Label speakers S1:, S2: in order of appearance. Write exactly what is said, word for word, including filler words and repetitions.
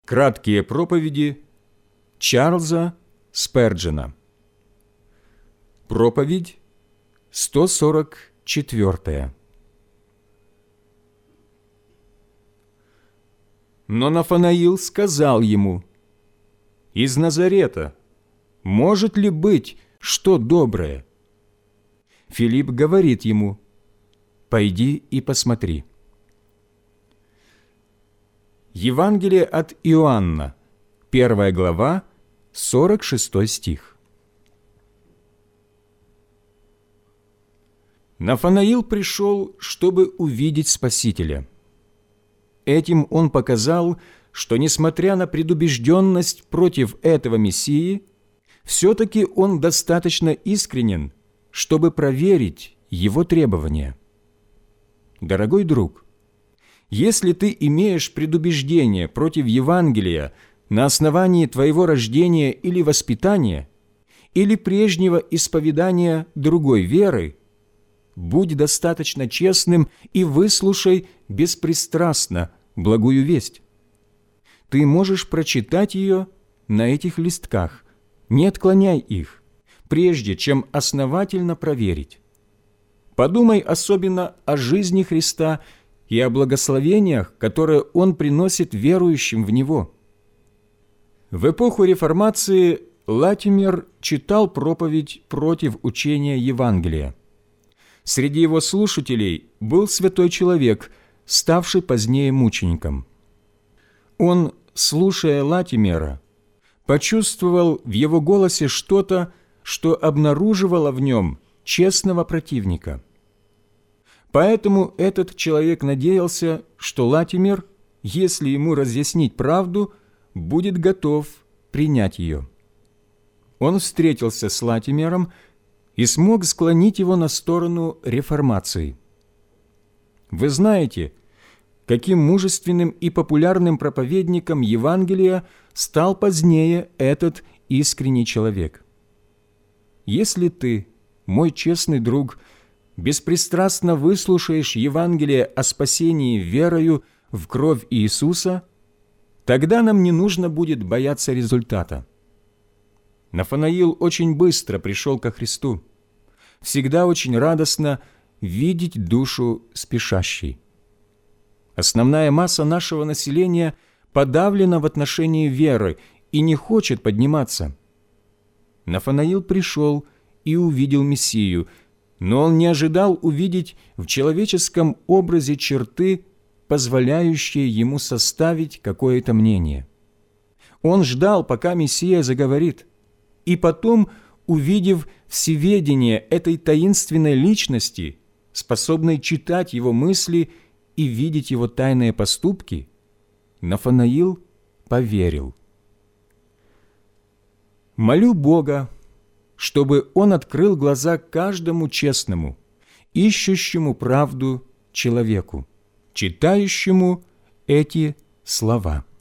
S1: Краткие проповеди Чарльза Сперджена. Проповедь сто сорок четвёртая. Но Нафанаил сказал ему: «Из Назарета может ли быть что доброе?» Филипп говорит ему: «Пойди и посмотри». Евангелие от Иоанна, первая глава, сорок шестой стих. Нафанаил пришел, чтобы увидеть Спасителя. Этим он показал, что, несмотря на предубежденность против этого Мессии, все-таки он достаточно искренен, чтобы проверить его требования. Дорогой друг, если ты имеешь предубеждение против Евангелия на основании твоего рождения или воспитания, или прежнего исповедания другой веры, будь достаточно честным и выслушай беспристрастно благую весть. Ты можешь прочитать ее на этих листках, не отклоняй их, прежде чем основательно проверить. Подумай особенно о жизни Христа и о благословениях, которые Он приносит верующим в Него. В эпоху Реформации Латимер читал проповедь против учения Евангелия. Среди его слушателей был святой человек, ставший позднее мучеником. Он, слушая Латимера, почувствовал в его голосе что-то, что обнаруживало в нем честного противника. Поэтому этот человек надеялся, что Латимер, если ему разъяснить правду, будет готов принять ее. Он встретился с Латимером и смог склонить его на сторону реформации. Вы знаете, каким мужественным и популярным проповедником Евангелия стал позднее этот искренний человек. Если ты, мой честный друг, беспристрастно выслушаешь Евангелие о спасении верою в кровь Иисуса, тогда нам не нужно будет бояться результата. Нафанаил очень быстро пришел ко Христу. Всегда очень радостно видеть душу спешащей. Основная масса нашего населения подавлена в отношении веры и не хочет подниматься. Нафанаил пришел и увидел Мессию, но он не ожидал увидеть в человеческом образе черты, позволяющие ему составить какое-то мнение. Он ждал, пока Мессия заговорит, и потом, увидев всеведение этой таинственной личности, способной читать его мысли и видеть его тайные поступки, Нафанаил поверил. Молю Бога, чтобы Он открыл глаза каждому честному, ищущему правду человеку, читающему эти слова.